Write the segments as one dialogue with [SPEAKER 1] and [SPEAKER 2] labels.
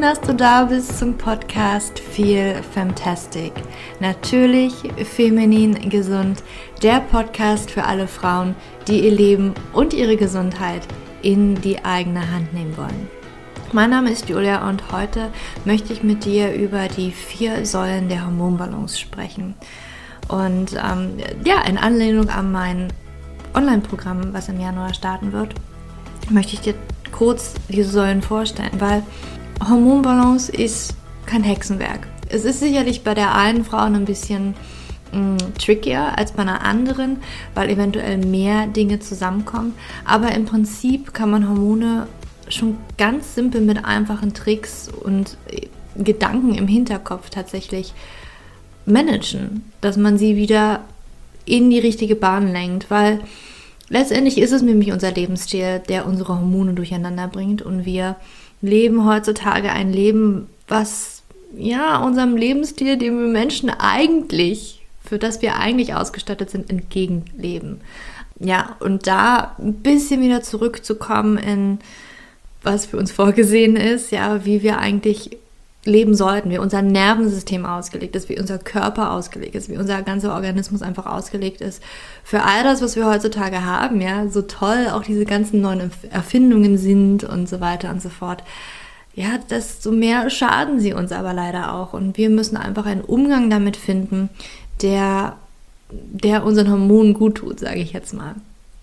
[SPEAKER 1] dass du da bist zum Podcast Feel Femtastic. Natürlich feminin gesund, der Podcast für alle Frauen, die ihr Leben und ihre Gesundheit in die eigene Hand nehmen wollen. Mein Name ist Julia und heute möchte ich mit dir über die 4 Säulen der Hormonbalance sprechen. Und in Anlehnung an mein Online-Programm, was im Januar starten wird, möchte ich dir kurz diese Säulen vorstellen, weil Hormonbalance ist kein Hexenwerk. Es ist sicherlich bei der einen Frau ein bisschen trickier als bei einer anderen, weil eventuell mehr Dinge zusammenkommen. Aber im Prinzip kann man Hormone schon ganz simpel mit einfachen Tricks und Gedanken im Hinterkopf tatsächlich managen, dass man sie wieder in die richtige Bahn lenkt, weil letztendlich ist es nämlich unser Lebensstil, der unsere Hormone durcheinander bringt und wir leben heutzutage ein Leben, was unserem Lebensstil, den wir Menschen für das wir eigentlich ausgestattet sind, entgegenleben. Ja, und da ein bisschen wieder zurückzukommen in was für uns vorgesehen ist, wie wir eigentlich leben sollten, wie unser Nervensystem ausgelegt ist, wie unser Körper ausgelegt ist, wie unser ganzer Organismus einfach ausgelegt ist. Für all das, was wir heutzutage haben, so toll auch diese ganzen neuen Erfindungen sind und so weiter und so fort, desto mehr schaden sie uns aber leider auch. Und wir müssen einfach einen Umgang damit finden, der unseren Hormonen gut tut, sage ich jetzt mal.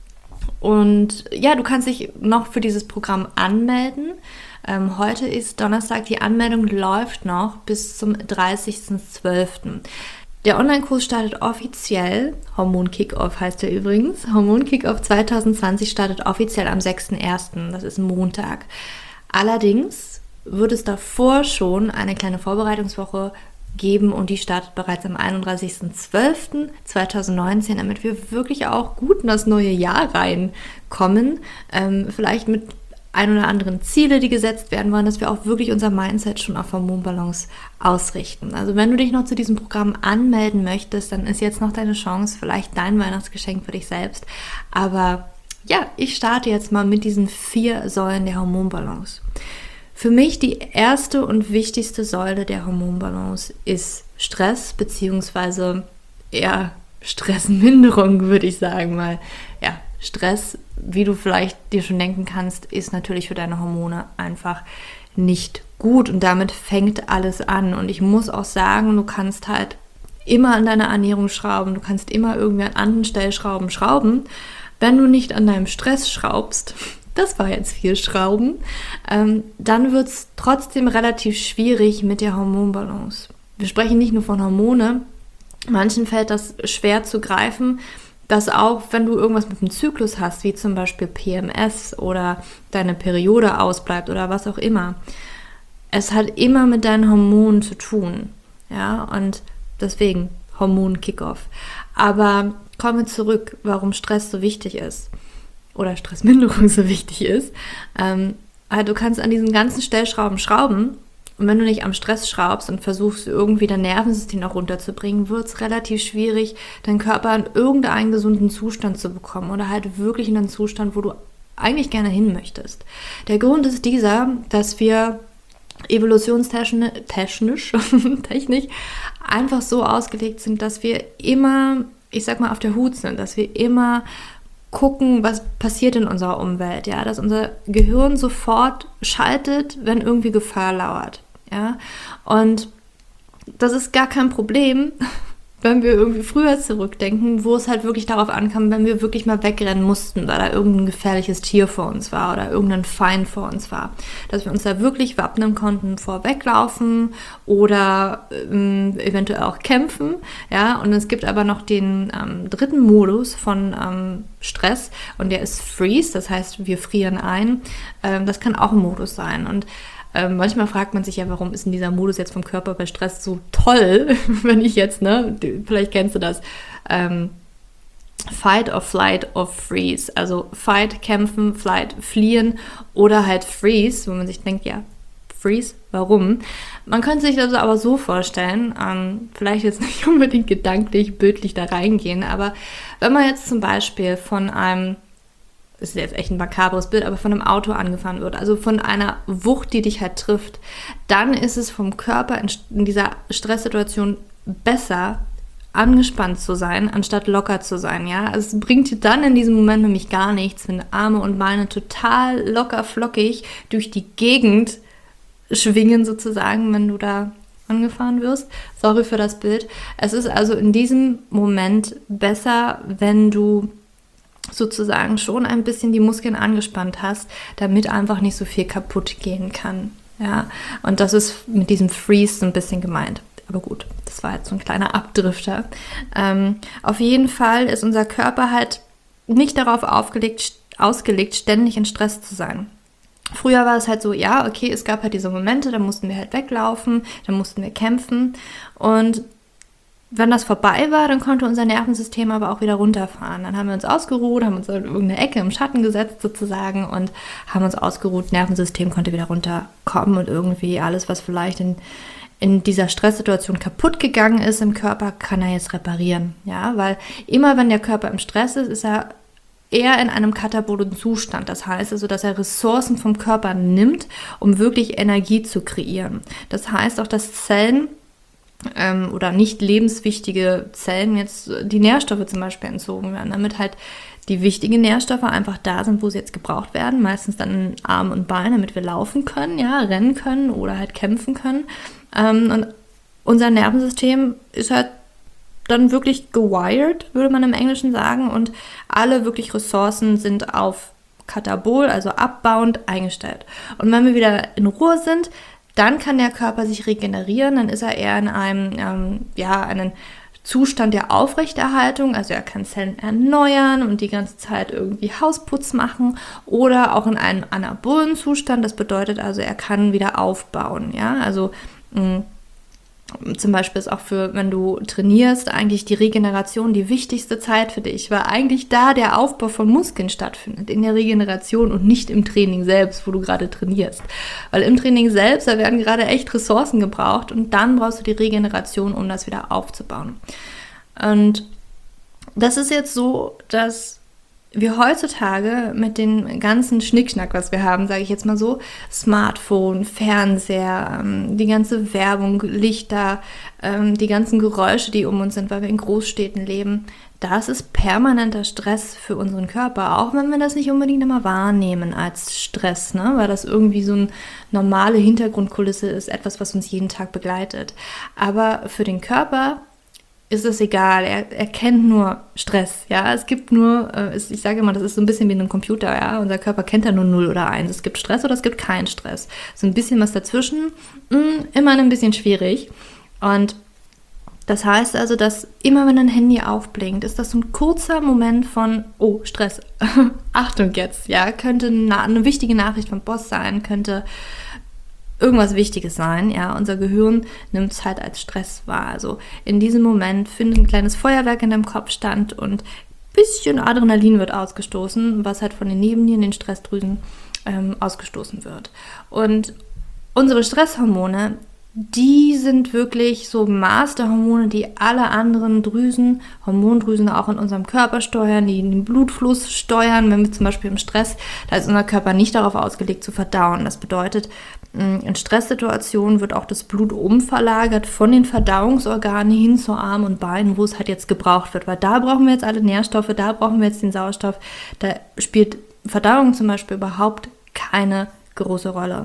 [SPEAKER 1] Und du kannst dich noch für dieses Programm anmelden. Heute ist Donnerstag, die Anmeldung läuft noch bis zum 30.12. Der Online-Kurs startet offiziell, Hormon-Kick-Off heißt er übrigens, Hormon-Kick-Off 2020 startet offiziell am 6.1., das ist Montag. Allerdings wird es davor schon eine kleine Vorbereitungswoche geben und die startet bereits am 31.12.2019, damit wir wirklich auch gut in das neue Jahr reinkommen, vielleicht mit ein oder anderen Ziele, die gesetzt werden wollen, dass wir auch wirklich unser Mindset schon auf Hormonbalance ausrichten. Also wenn du dich noch zu diesem Programm anmelden möchtest, dann ist jetzt noch deine Chance, vielleicht dein Weihnachtsgeschenk für dich selbst. Aber ich starte jetzt mal mit diesen 4 Säulen der Hormonbalance. Für mich die erste und wichtigste Säule der Hormonbalance ist Stress, beziehungsweise eher Stressminderung, würde ich sagen mal. Stress, wie du vielleicht dir schon denken kannst, ist natürlich für deine Hormone einfach nicht gut und damit fängt alles an. Und ich muss auch sagen, du kannst halt immer an deiner Ernährung schrauben, du kannst immer irgendwie an anderen Stellschrauben schrauben. Wenn du nicht an deinem Stress schraubst, das war jetzt viel Schrauben, dann wird es trotzdem relativ schwierig mit der Hormonbalance. Wir sprechen nicht nur von Hormone, manchen fällt das schwer zu greifen, dass auch, wenn du irgendwas mit dem Zyklus hast, wie zum Beispiel PMS oder deine Periode ausbleibt oder was auch immer, es hat immer mit deinen Hormonen zu tun. Und deswegen Hormon-Kick-Off. Aber kommen wir zurück, warum Stress so wichtig ist oder Stressminderung so wichtig ist. Du kannst an diesen ganzen Stellschrauben schrauben und wenn du nicht am Stress schraubst und versuchst irgendwie dein Nervensystem auch runterzubringen, wird es relativ schwierig, deinen Körper in irgendeinen gesunden Zustand zu bekommen oder halt wirklich in einen Zustand, wo du eigentlich gerne hin möchtest. Der Grund ist dieser, dass wir evolutionstechnisch einfach so ausgelegt sind, dass wir immer, auf der Hut sind, dass wir immer gucken, was passiert in unserer Umwelt, dass unser Gehirn sofort schaltet, wenn irgendwie Gefahr lauert, und das ist gar kein Problem, wenn wir irgendwie früher zurückdenken, wo es halt wirklich darauf ankam, wenn wir wirklich mal wegrennen mussten, weil da irgendein gefährliches Tier vor uns war oder irgendein Feind vor uns war, dass wir uns da wirklich wappnen konnten, vorweglaufen oder eventuell auch kämpfen, und es gibt aber noch den 3. Modus von Stress und der ist Freeze, das heißt, wir frieren ein, das kann auch ein Modus sein und manchmal fragt man sich warum ist denn dieser Modus jetzt vom Körper bei Stress so toll, wenn ich jetzt, vielleicht kennst du das, Fight or Flight or Freeze, also Fight, kämpfen, Flight, fliehen oder halt Freeze, wo man sich denkt, Freeze, warum? Man könnte sich das aber so vorstellen, vielleicht jetzt nicht unbedingt gedanklich, bildlich da reingehen, aber wenn man jetzt zum Beispiel von einem das ist jetzt echt ein makabres Bild, aber von einem Auto angefahren wird, also von einer Wucht, die dich halt trifft, dann ist es vom Körper in dieser Stresssituation besser, angespannt zu sein, anstatt locker zu sein, ja. Also es bringt dir dann in diesem Moment nämlich gar nichts, wenn Arme und Beine total locker flockig durch die Gegend schwingen sozusagen, wenn du da angefahren wirst. Sorry für das Bild. Es ist also in diesem Moment besser, wenn du sozusagen schon ein bisschen die Muskeln angespannt hast, damit einfach nicht so viel kaputt gehen kann. Ja, und das ist mit diesem Freeze so ein bisschen gemeint. Aber gut, das war jetzt so ein kleiner Abdrifter. Auf jeden Fall ist unser Körper halt nicht darauf ausgelegt, ständig in Stress zu sein. Früher war es halt so, ja, okay, es gab halt diese Momente, da mussten wir halt weglaufen, da mussten wir kämpfen und wenn das vorbei war, dann konnte unser Nervensystem aber auch wieder runterfahren. Dann haben wir uns ausgeruht, haben uns in irgendeine Ecke im Schatten gesetzt sozusagen und haben uns ausgeruht. Nervensystem konnte wieder runterkommen und irgendwie alles, was vielleicht in dieser Stresssituation kaputt gegangen ist im Körper, kann er jetzt reparieren. Ja, weil immer wenn der Körper im Stress ist, ist er eher in einem katabolen Zustand. Das heißt also, dass er Ressourcen vom Körper nimmt, um wirklich Energie zu kreieren. Das heißt auch, dass Zellen oder nicht lebenswichtige Zellen jetzt die Nährstoffe zum Beispiel entzogen werden, damit halt die wichtigen Nährstoffe einfach da sind, wo sie jetzt gebraucht werden, meistens dann in Arme und Beine, damit wir laufen können, ja, rennen können oder halt kämpfen können. Und unser Nervensystem ist halt dann wirklich gewired, würde man im Englischen sagen, und alle wirklich Ressourcen sind auf Katabol, also abbauend, eingestellt. Und wenn wir wieder in Ruhe sind, dann kann der Körper sich regenerieren, dann ist er eher in einem einen Zustand der Aufrechterhaltung, also er kann Zellen erneuern und die ganze Zeit irgendwie Hausputz machen oder auch in einem anabolen Zustand, das bedeutet also, er kann wieder aufbauen, ja, also zum Beispiel ist auch für, wenn du trainierst, eigentlich die Regeneration die wichtigste Zeit für dich, weil eigentlich da der Aufbau von Muskeln stattfindet, in der Regeneration und nicht im Training selbst, wo du gerade trainierst. Weil im Training selbst, da werden gerade echt Ressourcen gebraucht und dann brauchst du die Regeneration, um das wieder aufzubauen. Und das ist jetzt so, dass wir heutzutage mit dem ganzen Schnickschnack, was wir haben, sage ich jetzt mal so, Smartphone, Fernseher, die ganze Werbung, Lichter, die ganzen Geräusche, die um uns sind, weil wir in Großstädten leben, das ist permanenter Stress für unseren Körper, auch wenn wir das nicht unbedingt immer wahrnehmen als Stress, ne? Weil das irgendwie so eine normale Hintergrundkulisse ist, etwas, was uns jeden Tag begleitet. Aber für den Körper ist es egal, er kennt nur Stress, ja, es gibt nur, ich sage immer, das ist so ein bisschen wie ein Computer, ja, unser Körper kennt ja nur 0 oder 1, es gibt Stress oder es gibt keinen Stress, so ein bisschen was dazwischen, immer ein bisschen schwierig und das heißt also, dass immer wenn ein Handy aufblinkt, ist das so ein kurzer Moment von, oh, Stress, Achtung jetzt, ja, könnte eine wichtige Nachricht vom Boss sein, könnte irgendwas Wichtiges sein, ja, unser Gehirn nimmt es halt als Stress wahr. Also in diesem Moment findet ein kleines Feuerwerk in deinem Kopf statt und ein bisschen Adrenalin wird ausgestoßen, was halt von den Nebennieren, den Stressdrüsen ausgestoßen wird. Und unsere Stresshormone, die sind wirklich so Masterhormone, die alle anderen Drüsen, Hormondrüsen auch in unserem Körper steuern, die den Blutfluss steuern. Wenn wir zum Beispiel im Stress, da ist unser Körper nicht darauf ausgelegt zu verdauen. Das bedeutet, in Stresssituationen wird auch das Blut umverlagert von den Verdauungsorganen hin zu Armen und Beinen, wo es halt jetzt gebraucht wird. Weil da brauchen wir jetzt alle Nährstoffe, da brauchen wir jetzt den Sauerstoff. Da spielt Verdauung zum Beispiel überhaupt keine große Rolle.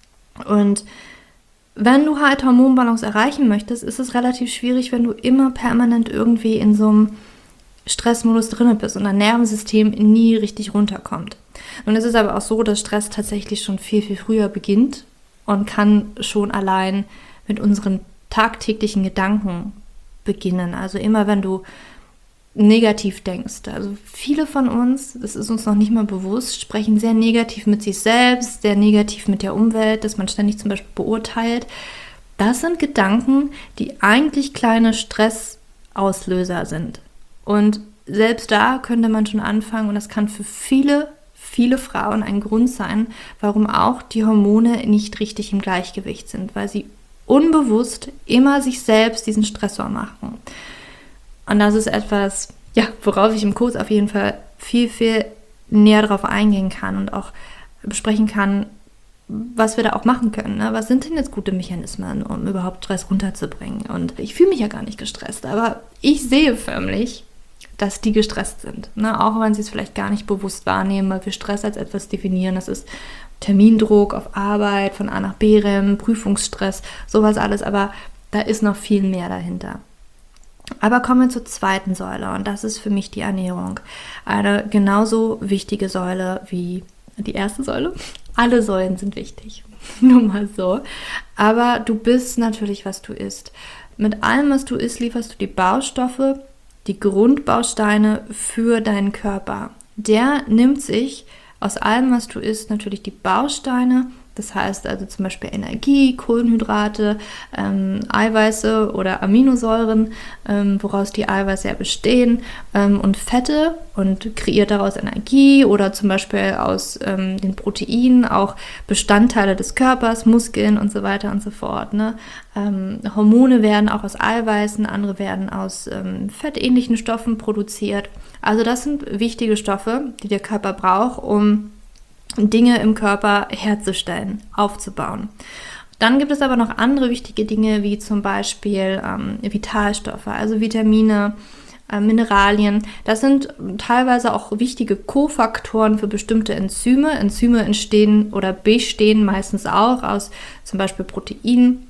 [SPEAKER 1] Und wenn du halt Hormonbalance erreichen möchtest, ist es relativ schwierig, wenn du immer permanent irgendwie in so einem Stressmodus drin bist und dein Nervensystem nie richtig runterkommt. Und es ist aber auch so, dass Stress tatsächlich schon viel, viel früher beginnt und kann schon allein mit unseren tagtäglichen Gedanken beginnen. Also immer, wenn du negativ denkst. Also viele von uns, das ist uns noch nicht mal bewusst, sprechen sehr negativ mit sich selbst, sehr negativ mit der Umwelt, dass man ständig zum Beispiel beurteilt. Das sind Gedanken, die eigentlich kleine Stressauslöser sind. Und selbst da könnte man schon anfangen und das kann für viele Frauen ein Grund sein, warum auch die Hormone nicht richtig im Gleichgewicht sind, weil sie unbewusst immer sich selbst diesen Stressor machen. Und das ist etwas, ja, worauf ich im Kurs auf jeden Fall viel, viel näher darauf eingehen kann und auch besprechen kann, was wir da auch machen können. Ne? Was sind denn jetzt gute Mechanismen, um überhaupt Stress runterzubringen? Und ich fühle mich ja gar nicht gestresst, aber ich sehe förmlich, dass die gestresst sind. Ne? Auch wenn sie es vielleicht gar nicht bewusst wahrnehmen, weil wir Stress als etwas definieren. Das ist Termindruck auf Arbeit, von A nach B rennen, Prüfungsstress, sowas alles. Aber da ist noch viel mehr dahinter. Aber kommen wir zur zweiten Säule und das ist für mich die Ernährung. Eine genauso wichtige Säule wie die erste Säule. Alle Säulen sind wichtig, nur mal so. Aber du bist natürlich, was du isst. Mit allem, was du isst, lieferst du die Baustoffe, die Grundbausteine für deinen Körper. Der nimmt sich aus allem, was du isst, natürlich die Bausteine. Das heißt also zum Beispiel Energie, Kohlenhydrate, Eiweiße oder Aminosäuren, woraus die Eiweiße ja bestehen, und Fette und kreiert daraus Energie oder zum Beispiel aus den Proteinen auch Bestandteile des Körpers, Muskeln und so weiter und so fort. Ne? Hormone werden auch aus Eiweißen, andere werden aus fettähnlichen Stoffen produziert. Also das sind wichtige Stoffe, die der Körper braucht, um Dinge im Körper herzustellen, aufzubauen. Dann gibt es aber noch andere wichtige Dinge, wie zum Beispiel Vitalstoffe, also Vitamine, Mineralien. Das sind teilweise auch wichtige Kofaktoren für bestimmte Enzyme. Enzyme entstehen oder bestehen meistens auch aus zum Beispiel Proteinen.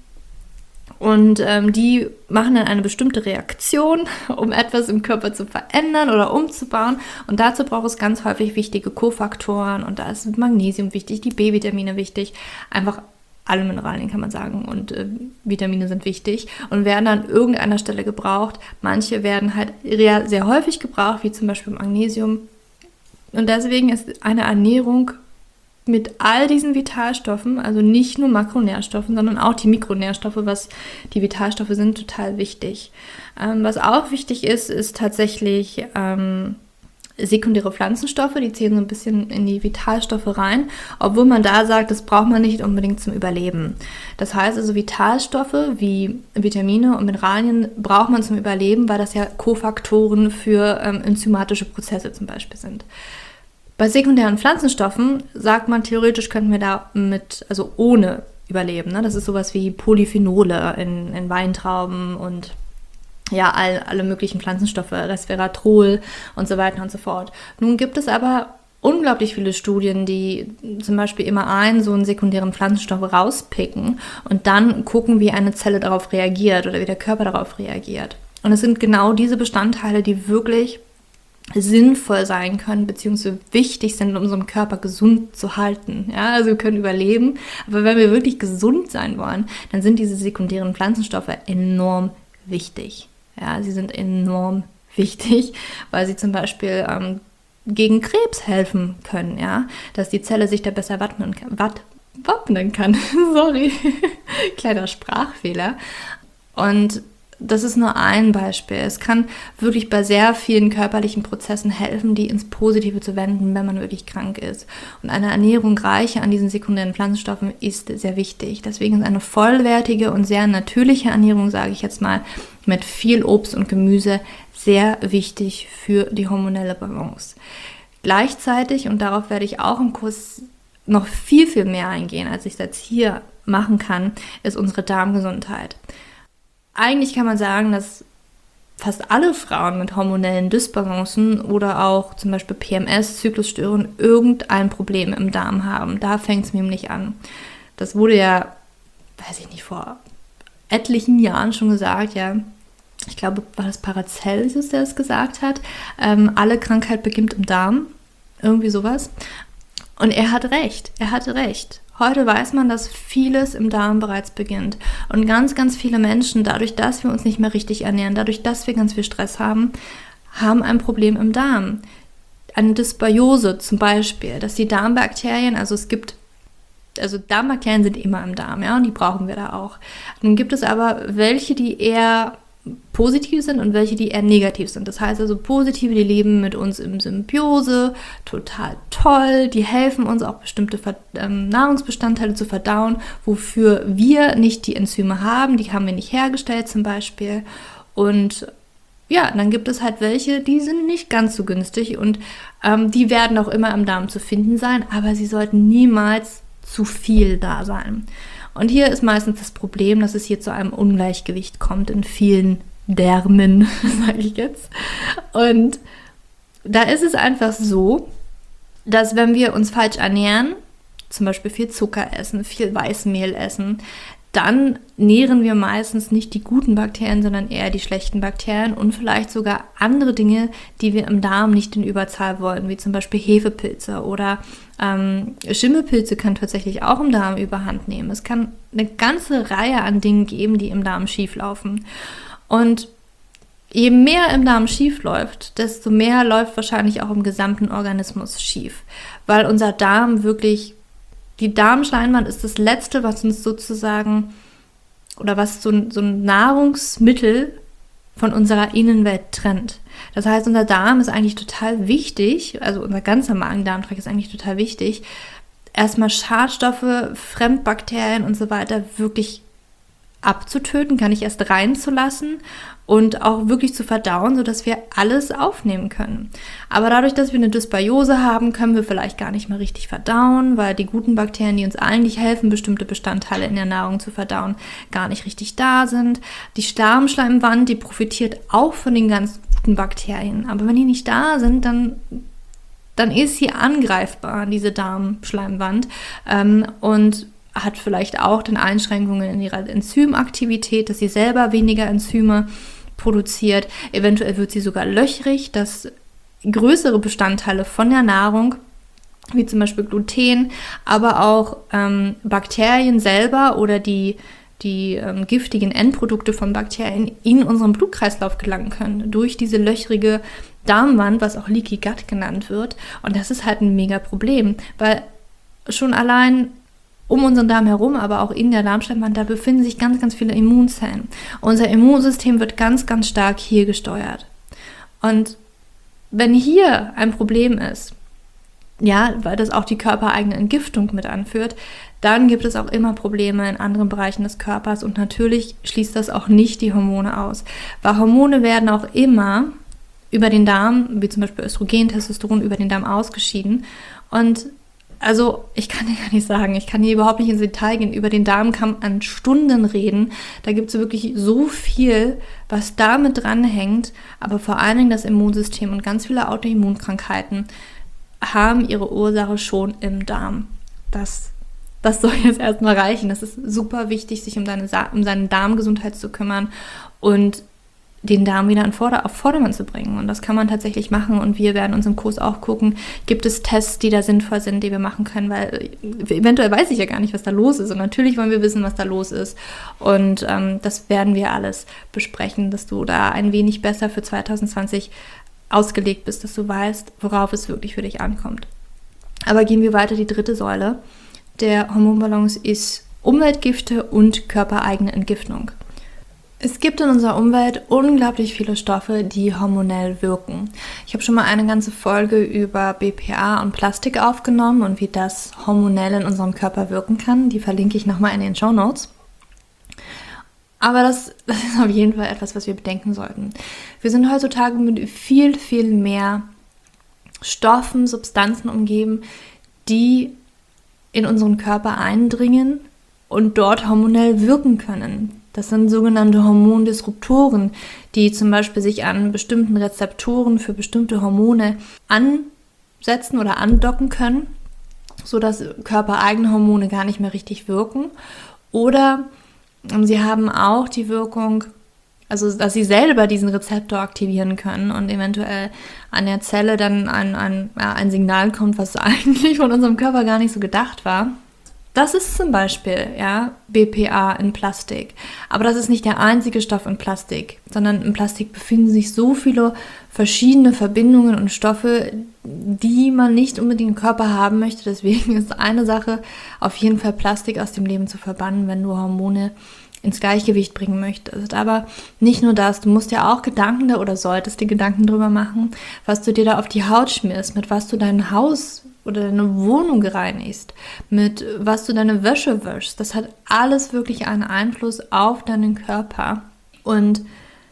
[SPEAKER 1] Und die machen dann eine bestimmte Reaktion, um etwas im Körper zu verändern oder umzubauen. Und dazu braucht es ganz häufig wichtige Kofaktoren. Und da ist Magnesium wichtig, die B-Vitamine wichtig. Einfach alle Mineralien kann man sagen. Und Vitamine sind wichtig und werden an irgendeiner Stelle gebraucht. Manche werden halt sehr häufig gebraucht, wie zum Beispiel Magnesium. Und deswegen ist eine Ernährung mit all diesen Vitalstoffen, also nicht nur Makronährstoffen, sondern auch die Mikronährstoffe, was die Vitalstoffe sind, total wichtig. Was auch wichtig ist tatsächlich sekundäre Pflanzenstoffe, die zählen so ein bisschen in die Vitalstoffe rein, obwohl man da sagt, das braucht man nicht unbedingt zum Überleben. Das heißt also, Vitalstoffe wie Vitamine und Mineralien braucht man zum Überleben, weil das ja Kofaktoren für enzymatische Prozesse zum Beispiel sind. Bei sekundären Pflanzenstoffen sagt man, theoretisch könnten wir da also ohne überleben. Ne? Das ist sowas wie Polyphenole in Weintrauben und ja, alle möglichen Pflanzenstoffe, Resveratrol und so weiter und so fort. Nun gibt es aber unglaublich viele Studien, die zum Beispiel immer so einen sekundären Pflanzenstoff rauspicken und dann gucken, wie eine Zelle darauf reagiert oder wie der Körper darauf reagiert. Und es sind genau diese Bestandteile, die wirklich sinnvoll sein können, beziehungsweise wichtig sind, um unseren Körper gesund zu halten. Ja, also wir können überleben, aber wenn wir wirklich gesund sein wollen, dann sind diese sekundären Pflanzenstoffe enorm wichtig. Ja, sie sind enorm wichtig, weil sie zum Beispiel gegen Krebs helfen können, ja, dass die Zelle sich da besser wappnen kann. Sorry, kleiner Sprachfehler. Und das ist nur ein Beispiel. Es kann wirklich bei sehr vielen körperlichen Prozessen helfen, die ins Positive zu wenden, wenn man wirklich krank ist. Und eine Ernährung reich an diesen sekundären Pflanzenstoffen ist sehr wichtig. Deswegen ist eine vollwertige und sehr natürliche Ernährung, sage ich jetzt mal, mit viel Obst und Gemüse sehr wichtig für die hormonelle Balance. Gleichzeitig, und darauf werde ich auch im Kurs noch viel, viel mehr eingehen, als ich es jetzt hier machen kann, ist unsere Darmgesundheit. Eigentlich kann man sagen, dass fast alle Frauen mit hormonellen Dysbalancen oder auch zum Beispiel PMS, Zyklusstörungen, irgendein Problem im Darm haben. Da fängt es nämlich an. Das wurde ja, weiß ich nicht, vor etlichen Jahren schon gesagt, ja. Ich glaube, war das Paracelsus, der es gesagt hat. Alle Krankheit beginnt im Darm. Irgendwie sowas. Und er hatte recht. Heute weiß man, dass vieles im Darm bereits beginnt. Und ganz, ganz viele Menschen, dadurch, dass wir uns nicht mehr richtig ernähren, dadurch, dass wir ganz viel Stress haben, haben ein Problem im Darm. Eine Dysbiose zum Beispiel, dass die Darmbakterien, also Darmbakterien sind immer im Darm, ja, und die brauchen wir da auch. Nun gibt es aber welche, die eher positiv sind und welche, die eher negativ sind. Das heißt also positive, die leben mit uns in Symbiose, total toll, die helfen uns auch bestimmte Nahrungsbestandteile zu verdauen, wofür wir nicht die Enzyme haben, die haben wir nicht hergestellt zum Beispiel. Und ja, dann gibt es halt welche, die sind nicht ganz so günstig und die werden auch immer im Darm zu finden sein, aber sie sollten niemals zu viel da sein. Und hier ist meistens das Problem, dass es hier zu einem Ungleichgewicht kommt in vielen Därmen, sage ich jetzt. Und da ist es einfach so, dass wenn wir uns falsch ernähren, zum Beispiel viel Zucker essen, viel Weißmehl essen, dann nähren wir meistens nicht die guten Bakterien, sondern eher die schlechten Bakterien und vielleicht sogar andere Dinge, die wir im Darm nicht in Überzahl wollen, wie zum Beispiel Hefepilze oder Schimmelpilze können tatsächlich auch im Darm überhand nehmen. Es kann eine ganze Reihe an Dingen geben, die im Darm schieflaufen. Und je mehr im Darm schief läuft, desto mehr läuft wahrscheinlich auch im gesamten Organismus schief, weil unser Darm wirklich, die Darmschleimwand ist das Letzte, was uns sozusagen, oder was so ein Nahrungsmittel von unserer Innenwelt trennt. Das heißt, unser Darm ist eigentlich total wichtig, also unser ganzer Magen-Darm-Trakt ist eigentlich total wichtig, erstmal Schadstoffe, Fremdbakterien und so weiter wirklich abzutöten, gar nicht erst reinzulassen und auch wirklich zu verdauen, sodass wir alles aufnehmen können. Aber dadurch, dass wir eine Dysbiose haben, können wir vielleicht gar nicht mehr richtig verdauen, weil die guten Bakterien, die uns eigentlich helfen, bestimmte Bestandteile in der Nahrung zu verdauen, gar nicht richtig da sind. Die Darmschleimwand, die profitiert auch von den ganz guten Bakterien. Aber wenn die nicht da sind, dann ist sie angreifbar, diese Darmschleimwand. Und hat vielleicht auch dann Einschränkungen in ihrer Enzymaktivität, dass sie selber weniger Enzyme produziert. Eventuell wird sie sogar löchrig, dass größere Bestandteile von der Nahrung, wie zum Beispiel Gluten, aber auch Bakterien selber oder die giftigen Endprodukte von Bakterien in unseren Blutkreislauf gelangen können, durch diese löchrige Darmwand, was auch Leaky Gut genannt wird. Und das ist halt ein mega Problem, weil schon allein um unseren Darm herum, aber auch in der Darmschleimwand, da befinden sich ganz, ganz viele Immunzellen. Unser Immunsystem wird ganz, ganz stark hier gesteuert. Und wenn hier ein Problem ist, ja, weil das auch die körpereigene Entgiftung mit anführt, dann gibt es auch immer Probleme in anderen Bereichen des Körpers und natürlich schließt das auch nicht die Hormone aus. Weil Hormone werden auch immer über den Darm, wie zum Beispiel Östrogen, Testosteron, über den Darm ausgeschieden. Und also ich kann dir gar nicht sagen, ich kann hier überhaupt nicht ins Detail gehen. Über den Darm kann man an Stunden reden. Da gibt es wirklich so viel, was damit dranhängt. Aber vor allen Dingen das Immunsystem und ganz viele Autoimmunkrankheiten haben ihre Ursache schon im Darm. Das soll jetzt erstmal reichen. Das ist super wichtig, sich um seine Darmgesundheit zu kümmern und den Darm wieder auf Vordermann zu bringen. Und das kann man tatsächlich machen. Und wir werden uns im Kurs auch gucken, gibt es Tests, die da sinnvoll sind, die wir machen können, weil eventuell weiß ich ja gar nicht, was da los ist. Und natürlich wollen wir wissen, was da los ist. Und das werden wir alles besprechen, dass du da ein wenig besser für 2020 ausgelegt bist, dass du weißt, worauf es wirklich für dich ankommt. Aber gehen wir weiter, die dritte Säule der Hormonbalance ist Umweltgifte und körpereigene Entgiftung. Es gibt in unserer Umwelt unglaublich viele Stoffe, die hormonell wirken. Ich habe schon mal eine ganze Folge über BPA und Plastik aufgenommen und wie das hormonell in unserem Körper wirken kann. Die verlinke ich nochmal in den Shownotes. Aber das ist auf jeden Fall etwas, was wir bedenken sollten. Wir sind heutzutage mit viel, viel mehr Stoffen, Substanzen umgeben, die in unseren Körper eindringen und dort hormonell wirken können. Das sind sogenannte Hormondisruptoren, die zum Beispiel sich an bestimmten Rezeptoren für bestimmte Hormone ansetzen oder andocken können, sodass körpereigene Hormone gar nicht mehr richtig wirken. Oder sie haben auch die Wirkung, also dass sie selber diesen Rezeptor aktivieren können und eventuell an der Zelle dann ein Signal kommt, was eigentlich von unserem Körper gar nicht so gedacht war. Das ist zum Beispiel BPA in Plastik. Aber das ist nicht der einzige Stoff in Plastik, sondern in Plastik befinden sich so viele verschiedene Verbindungen und Stoffe, die man nicht unbedingt im Körper haben möchte. Deswegen ist eine Sache auf jeden Fall, Plastik aus dem Leben zu verbannen, wenn du Hormone ins Gleichgewicht bringen möchtest. Aber nicht nur das, du musst ja auch solltest dir Gedanken drüber machen, was du dir da auf die Haut schmierst, mit was du dein Haus oder deine Wohnung reinigst, mit was du deine Wäsche wäschst. Das hat alles wirklich einen Einfluss auf deinen Körper. Und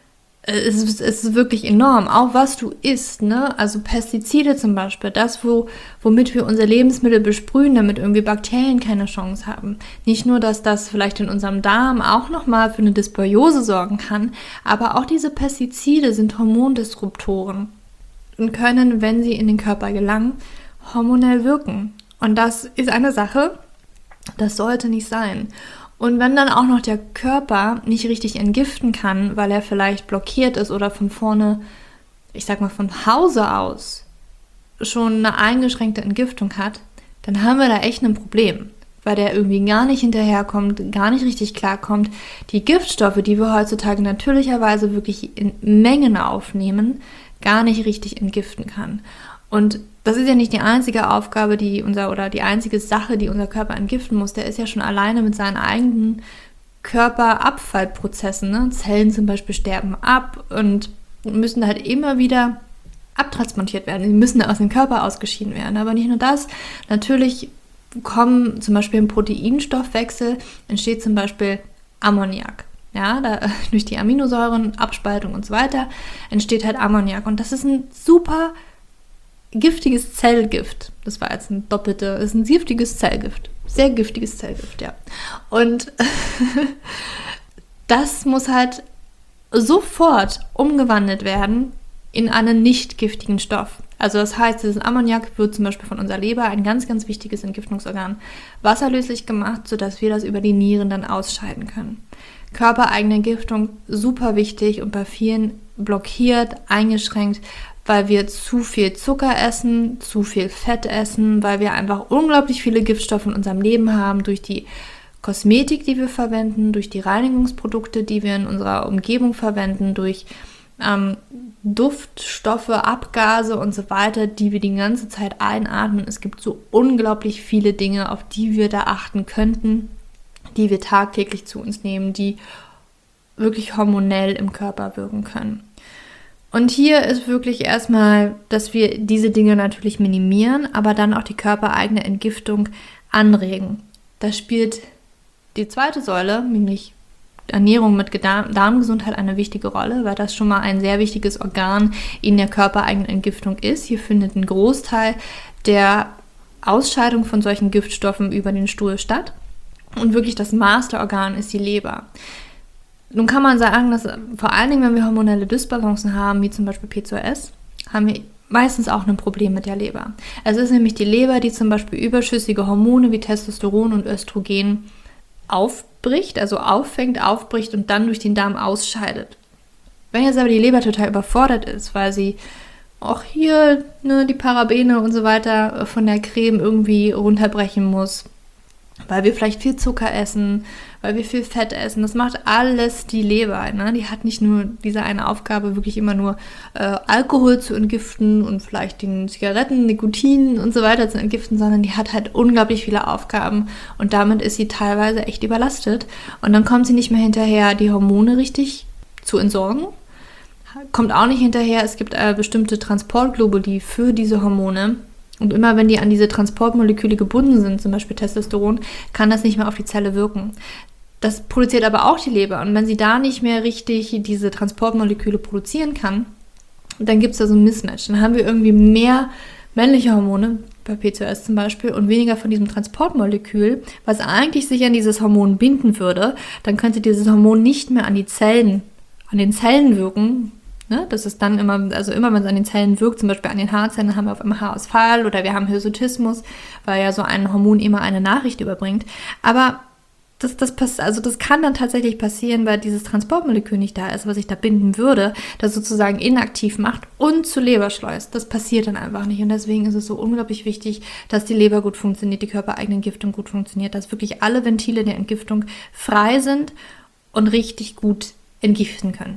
[SPEAKER 1] es ist wirklich enorm, auch was du isst, ne? Also Pestizide zum Beispiel, das, womit wir unsere Lebensmittel besprühen, damit irgendwie Bakterien keine Chance haben. Nicht nur, dass das vielleicht in unserem Darm auch nochmal für eine Dysbiose sorgen kann, aber auch diese Pestizide sind Hormondisruptoren und können, wenn sie in den Körper gelangen, hormonell wirken. Und das ist eine Sache, das sollte nicht sein. Und wenn dann auch noch der Körper nicht richtig entgiften kann, weil er vielleicht blockiert ist oder von vorne, ich sag mal von Hause aus, schon eine eingeschränkte Entgiftung hat, dann haben wir da echt ein Problem, weil der irgendwie gar nicht hinterherkommt, gar nicht richtig klarkommt. Die Giftstoffe, die wir heutzutage natürlicherweise wirklich in Mengen aufnehmen, gar nicht richtig entgiften kann. Und das ist ja nicht die einzige Aufgabe, die einzige Sache, die unser Körper entgiften muss. Der ist ja schon alleine mit seinen eigenen Körperabfallprozessen. Ne? Zellen zum Beispiel sterben ab und müssen halt immer wieder abtransportiert werden. Die müssen aus dem Körper ausgeschieden werden. Aber nicht nur das. Natürlich kommen zum Beispiel im Proteinstoffwechsel entsteht zum Beispiel Ammoniak. Ja, durch die Aminosäuren, Abspaltung und so weiter entsteht halt Ammoniak. Und das ist ein super giftiges Zellgift. Das war jetzt ist ein giftiges Zellgift. Sehr giftiges Zellgift, ja. Und das muss halt sofort umgewandelt werden in einen nicht giftigen Stoff. Also das heißt, dieses Ammoniak wird zum Beispiel von unserer Leber, ein ganz, ganz wichtiges Entgiftungsorgan, wasserlöslich gemacht, sodass wir das über die Nieren dann ausscheiden können. Körpereigene Entgiftung, super wichtig und bei vielen blockiert, eingeschränkt, weil wir zu viel Zucker essen, zu viel Fett essen, weil wir einfach unglaublich viele Giftstoffe in unserem Leben haben, durch die Kosmetik, die wir verwenden, durch die Reinigungsprodukte, die wir in unserer Umgebung verwenden, durch Duftstoffe, Abgase und so weiter, die wir die ganze Zeit einatmen. Es gibt so unglaublich viele Dinge, auf die wir da achten könnten, die wir tagtäglich zu uns nehmen, die wirklich hormonell im Körper wirken können. Und hier ist wirklich erstmal, dass wir diese Dinge natürlich minimieren, aber dann auch die körpereigene Entgiftung anregen. Da spielt die zweite Säule, nämlich Ernährung mit Darmgesundheit, eine wichtige Rolle, weil das schon mal ein sehr wichtiges Organ in der körpereigenen Entgiftung ist. Hier findet ein Großteil der Ausscheidung von solchen Giftstoffen über den Stuhl statt. Und wirklich das Masterorgan ist die Leber. Nun kann man sagen, dass vor allen Dingen, wenn wir hormonelle Dysbalancen haben, wie zum Beispiel PCOS, haben wir meistens auch ein Problem mit der Leber. Es ist nämlich die Leber, die zum Beispiel überschüssige Hormone wie Testosteron und Östrogen aufbricht, also auffängt, aufbricht und dann durch den Darm ausscheidet. Wenn jetzt aber die Leber total überfordert ist, weil sie auch hier die Parabene und so weiter von der Creme irgendwie runterbrechen muss, weil wir vielleicht viel Zucker essen, weil wir viel Fett essen. Das macht alles die Leber. Ne? Die hat nicht nur diese eine Aufgabe, wirklich immer nur Alkohol zu entgiften und vielleicht den Zigaretten, Nikotin und so weiter zu entgiften, sondern die hat halt unglaublich viele Aufgaben und damit ist sie teilweise echt überlastet. Und dann kommt sie nicht mehr hinterher, die Hormone richtig zu entsorgen. Kommt auch nicht hinterher, es gibt bestimmte Transportglobuli für diese Hormone. Und immer wenn die an diese Transportmoleküle gebunden sind, zum Beispiel Testosteron, kann das nicht mehr auf die Zelle wirken. Das produziert aber auch die Leber. Und wenn sie da nicht mehr richtig diese Transportmoleküle produzieren kann, dann gibt es da so ein Mismatch. Dann haben wir irgendwie mehr männliche Hormone, bei PCOS zum Beispiel, und weniger von diesem Transportmolekül, was eigentlich sich an dieses Hormon binden würde. Dann könnte dieses Hormon nicht mehr an den Zellen wirken. Ne? Das ist dann immer, also immer wenn es an den Zellen wirkt, zum Beispiel an den Haarzellen, dann haben wir auf einmal Haarausfall oder wir haben Hirsutismus, weil ja so ein Hormon immer eine Nachricht überbringt. Aber das kann dann tatsächlich passieren, weil dieses Transportmolekül nicht da ist, was sich da binden würde, das sozusagen inaktiv macht und zur Leber schleust. Das passiert dann einfach nicht und deswegen ist es so unglaublich wichtig, dass die Leber gut funktioniert, die körpereigene Entgiftung gut funktioniert, dass wirklich alle Ventile der Entgiftung frei sind und richtig gut entgiften können.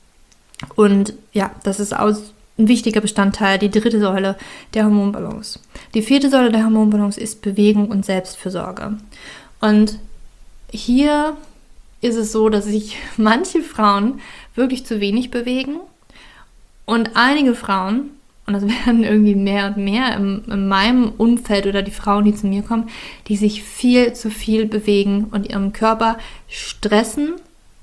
[SPEAKER 1] Und ja, das ist auch ein wichtiger Bestandteil, die dritte Säule der Hormonbalance. Die vierte Säule der Hormonbalance ist Bewegung und Selbstfürsorge. Und hier ist es so, dass sich manche Frauen wirklich zu wenig bewegen und einige Frauen, und das werden irgendwie mehr und mehr in meinem Umfeld oder die Frauen, die zu mir kommen, die sich viel zu viel bewegen und ihrem Körper stressen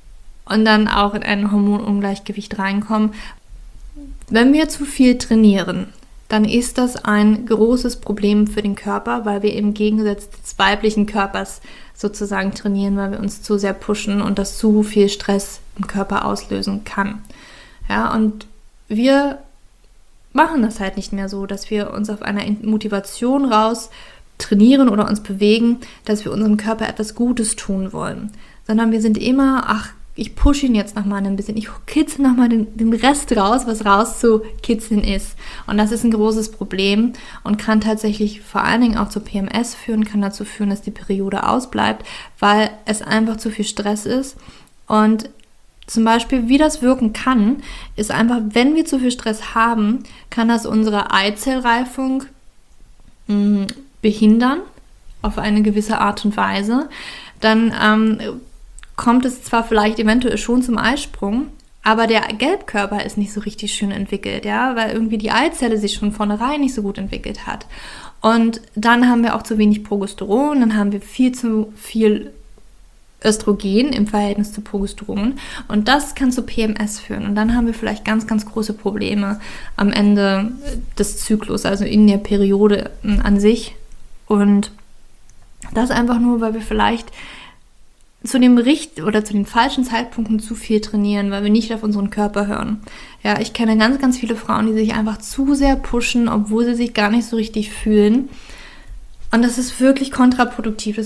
[SPEAKER 1] und dann auch in ein Hormonungleichgewicht reinkommen. Wenn wir zu viel trainieren, dann ist das ein großes Problem für den Körper, weil wir im Gegensatz des weiblichen Körpers sozusagen trainieren, weil wir uns zu sehr pushen und das zu viel Stress im Körper auslösen kann. Ja, und wir machen das halt nicht mehr so, dass wir uns auf einer Motivation raus trainieren oder uns bewegen, dass wir unserem Körper etwas Gutes tun wollen, sondern wir sind immer, ich pushe ihn jetzt nochmal ein bisschen, ich kitzel nochmal den Rest raus, was rauszukitzeln ist. Und das ist ein großes Problem und kann tatsächlich vor allen Dingen auch zur PMS führen, kann dazu führen, dass die Periode ausbleibt, weil es einfach zu viel Stress ist. Und zum Beispiel, wie das wirken kann, ist einfach, wenn wir zu viel Stress haben, kann das unsere Eizellreifung behindern, auf eine gewisse Art und Weise. Dann kommt es zwar vielleicht eventuell schon zum Eisprung, aber der Gelbkörper ist nicht so richtig schön entwickelt, ja, weil irgendwie die Eizelle sich schon vornherein nicht so gut entwickelt hat. Und dann haben wir auch zu wenig Progesteron, dann haben wir viel zu viel Östrogen im Verhältnis zu Progesteron und das kann zu PMS führen und dann haben wir vielleicht ganz, ganz große Probleme am Ende des Zyklus, also in der Periode an sich und das einfach nur, weil wir vielleicht zu dem zu den falschen Zeitpunkten zu viel trainieren, weil wir nicht auf unseren Körper hören. Ja, ich kenne ganz, ganz viele Frauen, die sich einfach zu sehr pushen, obwohl sie sich gar nicht so richtig fühlen. Und das ist wirklich kontraproduktiv.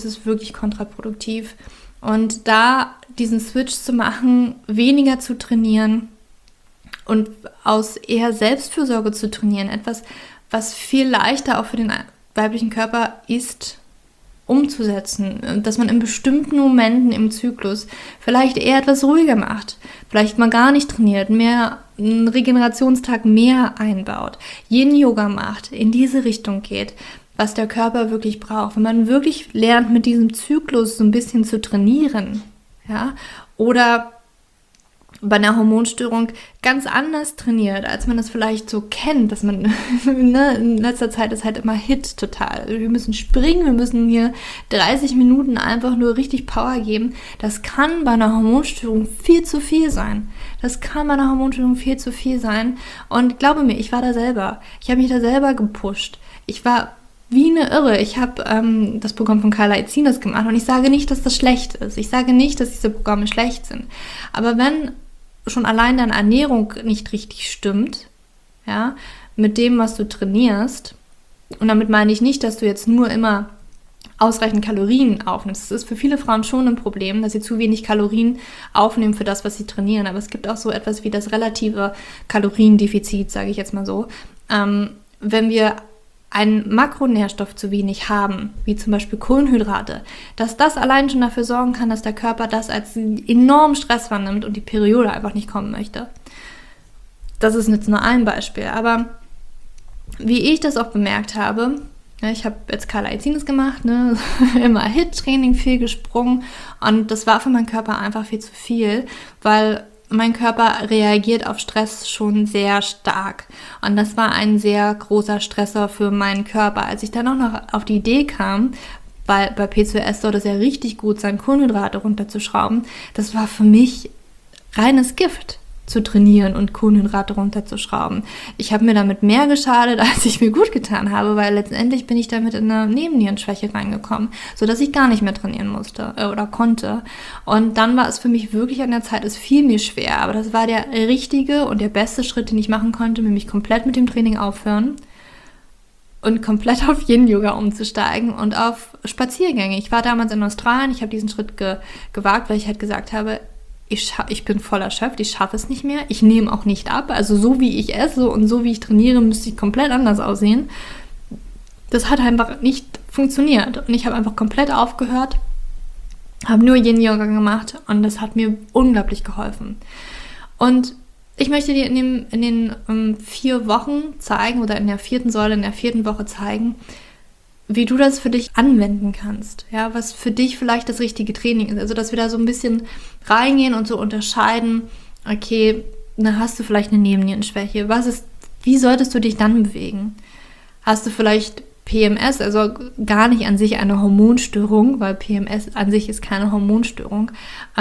[SPEAKER 1] Und da diesen Switch zu machen, weniger zu trainieren und aus eher Selbstfürsorge zu trainieren, etwas, was viel leichter auch für den weiblichen Körper ist, umzusetzen, dass man in bestimmten Momenten im Zyklus vielleicht eher etwas ruhiger macht, vielleicht mal gar nicht trainiert, mehr einen Regenerationstag mehr einbaut, Yin-Yoga macht, in diese Richtung geht, was der Körper wirklich braucht. Wenn man wirklich lernt, mit diesem Zyklus so ein bisschen zu trainieren, ja, oder bei einer Hormonstörung ganz anders trainiert, als man das vielleicht so kennt, dass man, in letzter Zeit ist halt immer Hit total. Wir müssen springen, wir müssen hier 30 Minuten einfach nur richtig Power geben. Das kann bei einer Hormonstörung viel zu viel sein. Und glaube mir, ich war da selber. Ich habe mich da selber gepusht. Ich war wie eine Irre. Ich habe das Programm von Carla Itzines gemacht und ich sage nicht, dass das schlecht ist. Ich sage nicht, dass diese Programme schlecht sind. Aber wenn schon allein deine Ernährung nicht richtig stimmt, ja, mit dem, was du trainierst, und damit meine ich nicht, dass du jetzt nur immer ausreichend Kalorien aufnimmst. Das ist für viele Frauen schon ein Problem, dass sie zu wenig Kalorien aufnehmen für das, was sie trainieren. Aber es gibt auch so etwas wie das relative Kaloriendefizit, sage ich jetzt mal so. Wenn wir einen Makronährstoff zu wenig haben, wie zum Beispiel Kohlenhydrate, dass das allein schon dafür sorgen kann, dass der Körper das als enormen Stress wahrnimmt und die Periode einfach nicht kommen möchte. Das ist jetzt nur ein Beispiel, aber wie ich das auch bemerkt habe, ich habe jetzt Carla Itzines gemacht, immer HIIT-Training, viel gesprungen und das war für meinen Körper einfach viel zu viel, weil mein Körper reagiert auf Stress schon sehr stark und das war ein sehr großer Stressor für meinen Körper. Als ich dann auch noch auf die Idee kam, weil bei P2S dort ist ja richtig gut, seine Kohlenhydrate runterzuschrauben, das war für mich reines Gift, zu trainieren und Kohlenhydrate runterzuschrauben. Ich habe mir damit mehr geschadet, als ich mir gut getan habe, weil letztendlich bin ich damit in eine Nebennierenschwäche reingekommen, sodass ich gar nicht mehr trainieren musste oder konnte. Und dann war es für mich wirklich an der Zeit, es fiel mir schwer, aber das war der richtige und der beste Schritt, den ich machen konnte, nämlich komplett mit dem Training aufhören und komplett auf Yin-Yoga umzusteigen und auf Spaziergänge. Ich war damals in Australien, ich habe diesen Schritt gewagt, weil ich halt gesagt habe, ich bin voll erschöpft, ich schaffe es nicht mehr, ich nehme auch nicht ab, also so wie ich esse und so wie ich trainiere, müsste ich komplett anders aussehen. Das hat einfach nicht funktioniert und ich habe einfach komplett aufgehört, habe nur Yin-Yoga gemacht und das hat mir unglaublich geholfen. Und ich möchte dir in den 4 Wochen zeigen oder in der 4. Säule, in der 4. Woche zeigen, wie du das für dich anwenden kannst, ja, was für dich vielleicht das richtige Training ist. Also, dass wir da so ein bisschen reingehen und so unterscheiden, okay, dann hast du vielleicht eine Nebennierenschwäche. Wie solltest du dich dann bewegen? Hast du vielleicht PMS, also gar nicht an sich eine Hormonstörung, weil PMS an sich ist keine Hormonstörung.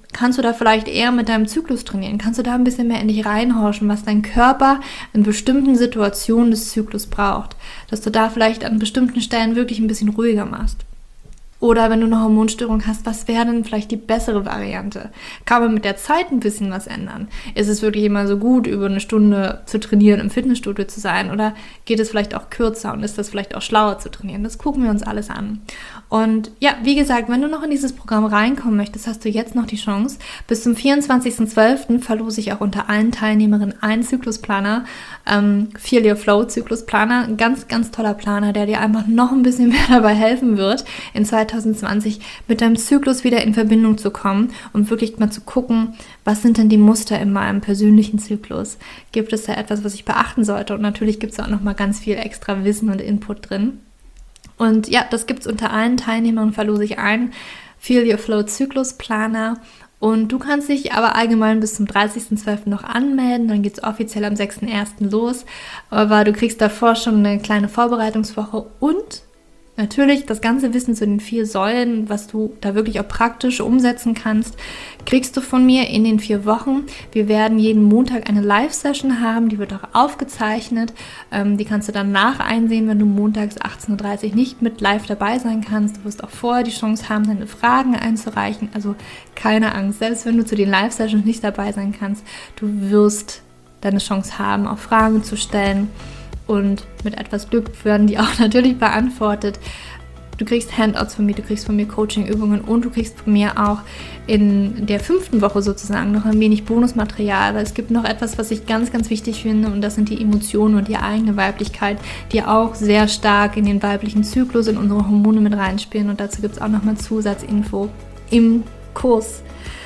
[SPEAKER 1] Kannst du da vielleicht eher mit deinem Zyklus trainieren? Kannst du da ein bisschen mehr in dich reinhorchen, was dein Körper in bestimmten Situationen des Zyklus braucht? Dass du da vielleicht an bestimmten Stellen wirklich ein bisschen ruhiger machst. Oder wenn du eine Hormonstörung hast, was wäre denn vielleicht die bessere Variante? Kann man mit der Zeit ein bisschen was ändern? Ist es wirklich immer so gut, über eine Stunde zu trainieren, im Fitnessstudio zu sein? Oder geht es vielleicht auch kürzer und ist das vielleicht auch schlauer zu trainieren? Das gucken wir uns alles an. Und ja, wie gesagt, wenn du noch in dieses Programm reinkommen möchtest, hast du jetzt noch die Chance. Bis zum 24.12. verlose ich auch unter allen Teilnehmerinnen einen Zyklusplaner, Feel Your Flow Zyklusplaner. Ein ganz, ganz toller Planer, der dir einfach noch ein bisschen mehr dabei helfen wird, in 2020 mit deinem Zyklus wieder in Verbindung zu kommen und wirklich mal zu gucken, was sind denn die Muster in meinem persönlichen Zyklus? Gibt es da etwas, was ich beachten sollte? Und natürlich gibt es auch noch mal ganz viel extra Wissen und Input drin. Und ja, das gibt es unter allen Teilnehmern, verlose ich ein, Feel Your Flow Zyklusplaner. Und du kannst dich aber allgemein bis zum 30.12. noch anmelden, dann geht es offiziell am 6.1. los. Aber du kriegst davor schon eine kleine Vorbereitungswoche und natürlich das ganze Wissen zu den 4 Säulen, was du da wirklich auch praktisch umsetzen kannst, kriegst du von mir in den 4 Wochen. Wir werden jeden Montag eine Live-Session haben, die wird auch aufgezeichnet. Die kannst du dann einsehen, wenn du montags 18.30 Uhr nicht mit live dabei sein kannst. Du wirst auch vorher die Chance haben, deine Fragen einzureichen. Also keine Angst, selbst wenn du zu den Live-Sessions nicht dabei sein kannst, du wirst deine Chance haben, auch Fragen zu stellen. Und mit etwas Glück werden die auch natürlich beantwortet. Du kriegst Handouts von mir, du kriegst von mir Coaching-Übungen und du kriegst von mir auch in der 5. Woche sozusagen noch ein wenig Bonusmaterial. Weil es gibt noch etwas, was ich ganz, ganz wichtig finde und das sind die Emotionen und die eigene Weiblichkeit, die auch sehr stark in den weiblichen Zyklus, in unsere Hormone mit reinspielen. Und dazu gibt es auch nochmal Zusatzinfo im Kurs.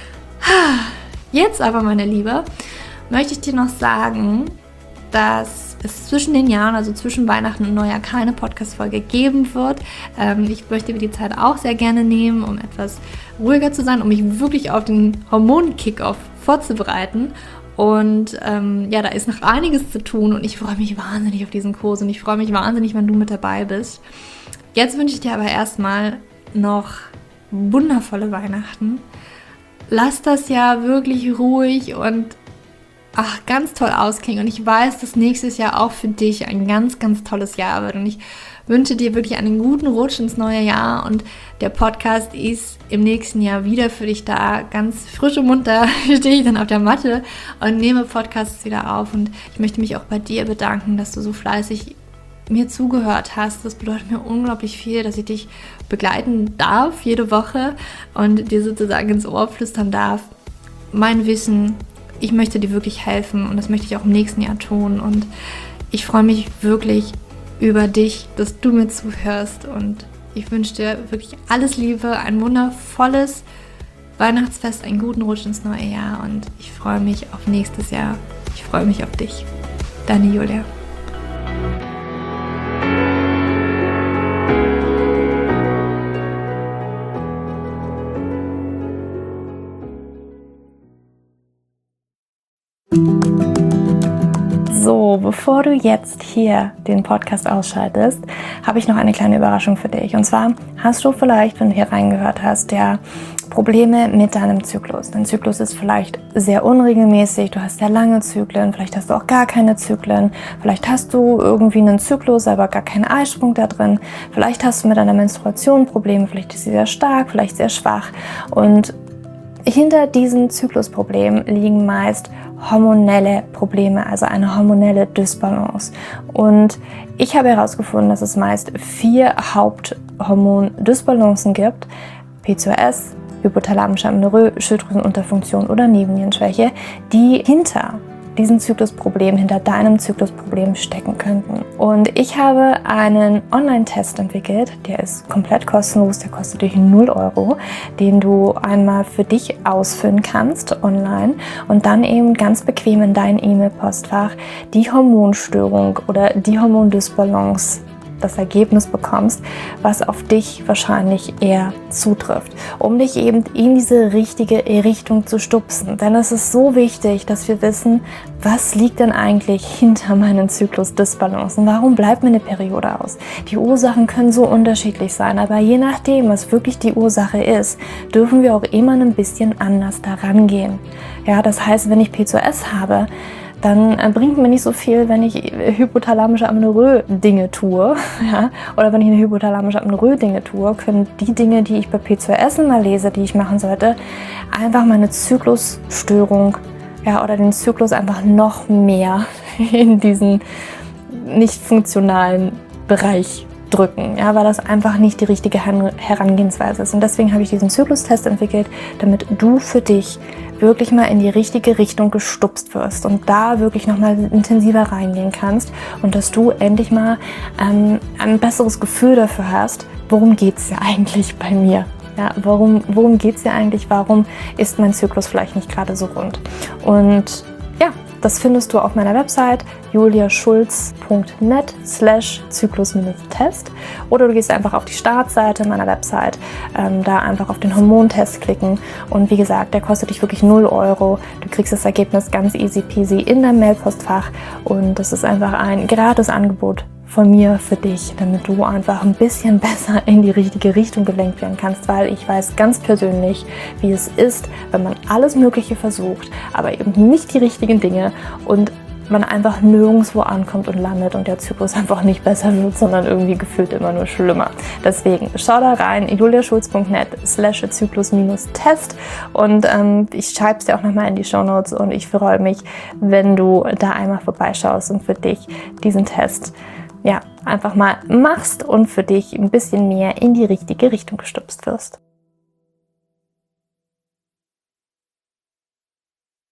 [SPEAKER 1] Jetzt aber, meine Liebe, möchte ich dir noch sagen, dass es zwischen den Jahren, also zwischen Weihnachten und Neujahr, keine Podcast-Folge geben wird. Ich möchte mir die Zeit auch sehr gerne nehmen, um etwas ruhiger zu sein, um mich wirklich auf den Hormon-Kick-Off vorzubereiten. Und ja, da ist noch einiges zu tun und ich freue mich wahnsinnig auf diesen Kurs und ich freue mich wahnsinnig, wenn du mit dabei bist. Jetzt wünsche ich dir aber erstmal noch wundervolle Weihnachten. Lass das Jahr wirklich ruhig und ganz toll ausklingen und ich weiß, dass nächstes Jahr auch für dich ein ganz, ganz tolles Jahr wird und ich wünsche dir wirklich einen guten Rutsch ins neue Jahr und der Podcast ist im nächsten Jahr wieder für dich da, ganz frisch und munter stehe ich dann auf der Matte und nehme Podcasts wieder auf und ich möchte mich auch bei dir bedanken, dass du so fleißig mir zugehört hast. Das bedeutet mir unglaublich viel, dass ich dich begleiten darf jede Woche und dir sozusagen ins Ohr flüstern darf. Mein Wissen, ich möchte dir wirklich helfen und das möchte ich auch im nächsten Jahr tun und ich freue mich wirklich über dich, dass du mir zuhörst und ich wünsche dir wirklich alles Liebe, ein wundervolles Weihnachtsfest, einen guten Rutsch ins neue Jahr und ich freue mich auf nächstes Jahr. Ich freue mich auf dich. Deine Julia. So, bevor du jetzt hier den Podcast ausschaltest, habe ich noch eine kleine Überraschung für dich. Und zwar hast du vielleicht, wenn du hier reingehört hast, ja Probleme mit deinem Zyklus. Dein Zyklus ist vielleicht sehr unregelmäßig, du hast sehr lange Zyklen, vielleicht hast du auch gar keine Zyklen, vielleicht hast du irgendwie einen Zyklus, aber gar keinen Eisprung da drin, vielleicht hast du mit deiner Menstruation Probleme, vielleicht ist sie sehr stark, vielleicht sehr schwach und hinter diesen Zyklusproblemen liegen meist hormonelle Probleme, also eine hormonelle Dysbalance. Und ich habe herausgefunden, dass es meist 4 Haupthormondysbalancen gibt: PCOS, hypothalamische Amenorrhoe, Schilddrüsenunterfunktion oder Nebennierenschwäche, die hinter diesen Zyklusproblem, hinter deinem Zyklusproblem stecken könnten. Und ich habe einen Online-Test entwickelt, der ist komplett kostenlos, der kostet dich 0 €, den du einmal für dich ausfüllen kannst online und dann eben ganz bequem in dein E-Mail-Postfach die Hormonstörung oder die Hormondysbalance
[SPEAKER 2] das Ergebnis bekommst, was auf dich wahrscheinlich eher zutrifft, um dich eben in diese richtige Richtung zu stupsen. Denn es ist so wichtig, dass wir wissen, was liegt denn eigentlich hinter meinen Zyklusdysbalancen? Warum bleibt meine Periode aus? Die Ursachen können so unterschiedlich sein, aber je nachdem, was wirklich die Ursache ist, dürfen wir auch immer ein bisschen anders daran gehen. Ja, das heißt, wenn ich PCOS habe, dann bringt mir nicht so viel, wenn ich hypothalamische Amenorrhoe-Dinge tue. Ja? Oder wenn ich eine hypothalamische Amenorrhoe-Dinge tue, können die Dinge, die ich bei PCOS immer lese, die ich machen sollte, einfach meine Zyklusstörung, ja, oder den Zyklus einfach noch mehr in diesen nicht funktionalen Bereich drücken, ja, weil das einfach nicht die richtige Herangehensweise ist. Und deswegen habe ich diesen Zyklustest entwickelt, damit du für dich wirklich mal in die richtige Richtung gestupst wirst und da wirklich nochmal intensiver reingehen kannst und dass du endlich mal ein besseres Gefühl dafür hast, worum geht es ja eigentlich bei mir? Ja, worum geht es ja eigentlich? Warum ist mein Zyklus vielleicht nicht gerade so rund? Und ja, das findest du auf meiner Website juliaschulz.net/Zyklus-Test oder du gehst einfach auf die Startseite meiner Website, da einfach auf den Hormontest klicken und wie gesagt, der kostet dich wirklich 0 €. Du kriegst das Ergebnis ganz easy peasy in deinem Mailpostfach und das ist einfach ein gratis Angebot von mir für dich, damit du einfach ein bisschen besser in die richtige Richtung gelenkt werden kannst, weil ich weiß ganz persönlich, wie es ist, wenn man alles Mögliche versucht, aber eben nicht die richtigen Dinge und man einfach nirgendwo ankommt und landet und der Zyklus einfach nicht besser wird, sondern irgendwie gefühlt immer nur schlimmer. Deswegen schau da rein, juliaschulz.net/Zyklus-Test und ich schreibe es dir auch nochmal in die Shownotes und ich freue mich, wenn du da einmal vorbeischaust und für dich diesen Test einfach mal machst und für dich ein bisschen mehr in die richtige Richtung gestupst wirst.